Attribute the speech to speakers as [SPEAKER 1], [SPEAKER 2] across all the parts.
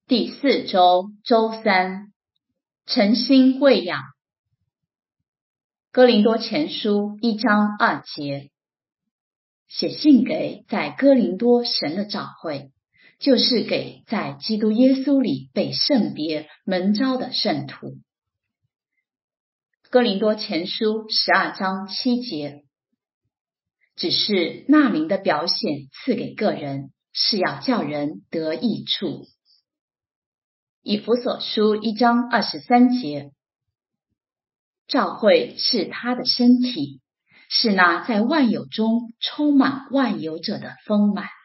[SPEAKER 1] 第4周周3，诚心喂养。哥林多前书1章2节，写信给在哥林多神的教会，就是给在基督耶稣里被圣别蒙召的圣徒。哥林多前书12章7节，只是那灵的表显赐给个人，是要叫人得益处。以弗所书1章23节，教会是他的身体，是那在万有中充满万有者的丰满。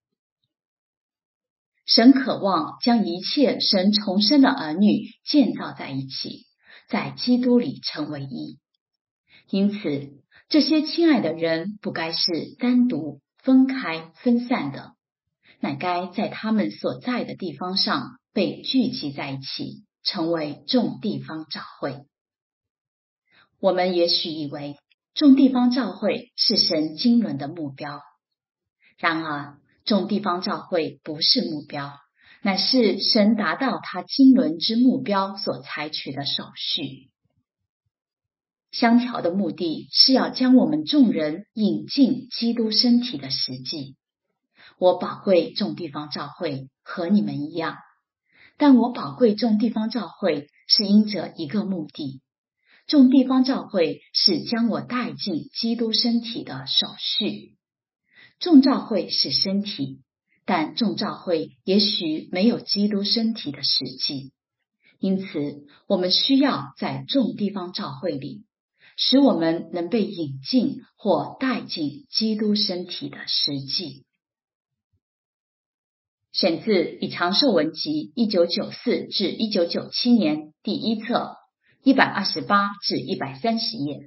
[SPEAKER 1] 神渴望将一切神重生的儿女建造在一起，在基督里成为一。因此，这些亲爱的人不该是单独、分开、分散的，乃该在他们所在的地方上被聚集在一起，成为众地方教会。我们也许以为众地方教会是神经纶的目标，然而众地方教会不是目标，乃是神达到他经纶之目标所采取的手续。相调的目的是要将我们众人引进基督身体的实际。我宝贵众地方教会和你们一样，但我宝贵众地方教会是因着一个目的，众地方教会是将我带进基督身体的手续。众教会是身体，但众教会也许没有基督身体的实际，因此我们需要在众地方教会里，使我们能被引进或带进基督身体的实际。选自《以长寿文集》1994至1997年第1册128至130页。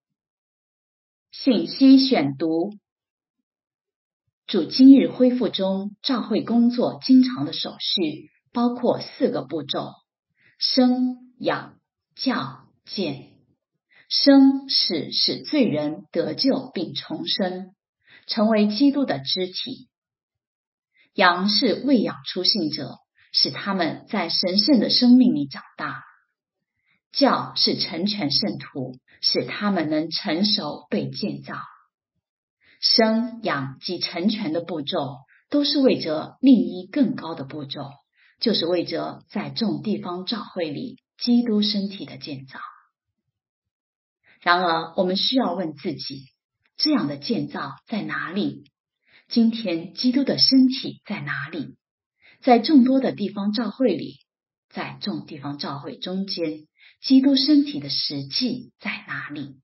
[SPEAKER 1] 信息选读：主今日恢复中，教会工作经常的手续包括4个步骤：生、养、教、建。生是使罪人得救并重生，成为基督的肢体；养是喂养初信者，使他们在神圣的生命里长大；教是成全圣徒，使他们能成熟被建造。生、养及成全的步骤都是为着另一更高的步骤，就是为着在众地方教会里基督身体的建造。然而我们需要问自己，这样的建造在哪里？今天基督的身体在哪里？在众多的地方教会里，在众地方教会中间，基督身体的实际在哪里？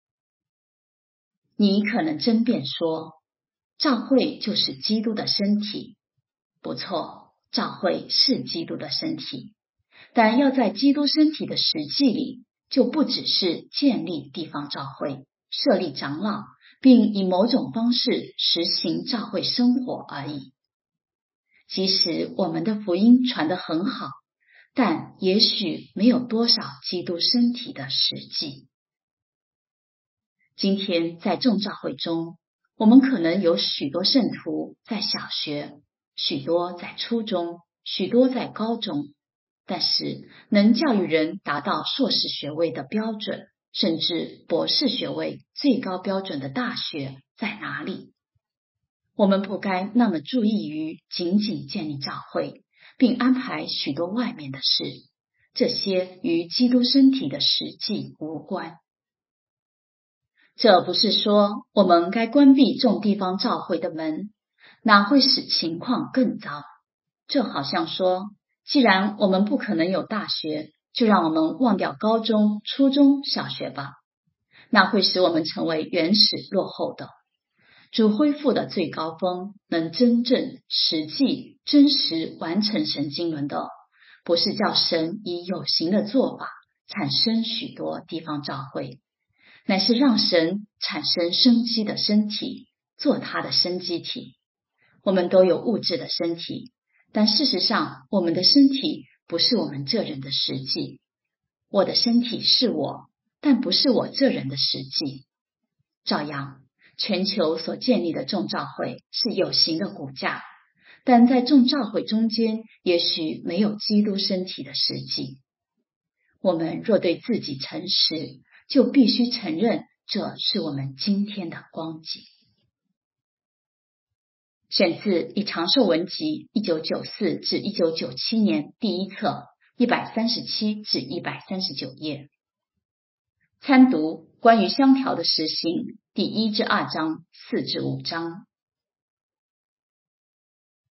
[SPEAKER 1] 你可能争辩说，教会就是基督的身体。不错，教会是基督的身体，但要在基督身体的实际里，就不只是建立地方教会、设立长老，并以某种方式实行教会生活而已。即使我们的福音传得很好，但也许没有多少基督身体的实际。今天在众教会中，我们可能有许多圣徒在小学，许多在初中，许多在高中，但是能教育人达到硕士学位的标准，甚至博士学位最高标准的大学在哪里？我们不该那么注意于仅仅建立教会，并安排许多外面的事，这些与基督身体的实际无关。这不是说我们该关闭众地方教会的门，哪会使情况更糟？这好像说，既然我们不可能有大学，就让我们忘掉高中、初中小学吧，那会使我们成为原始落后的。主恢复的最高峰，能真正、实际、真实完成神经纶的，不是叫神以有形的做法产生许多地方教会，乃是让神产生生机的身体，做他的生机体。我们都有物质的身体，但事实上我们的身体不是我们这人的实际。我的身体是我，但不是我这人的实际。照样，全球所建立的众教会是有形的骨架， 但在众教会中间，也许没有基督身体的实际。我们若对自己诚实，就必须承认这是我们今天的光景。选自《以长寿文集》1994至1997年第一册137至139页。参读关于香条的实行第1至2章4至5章。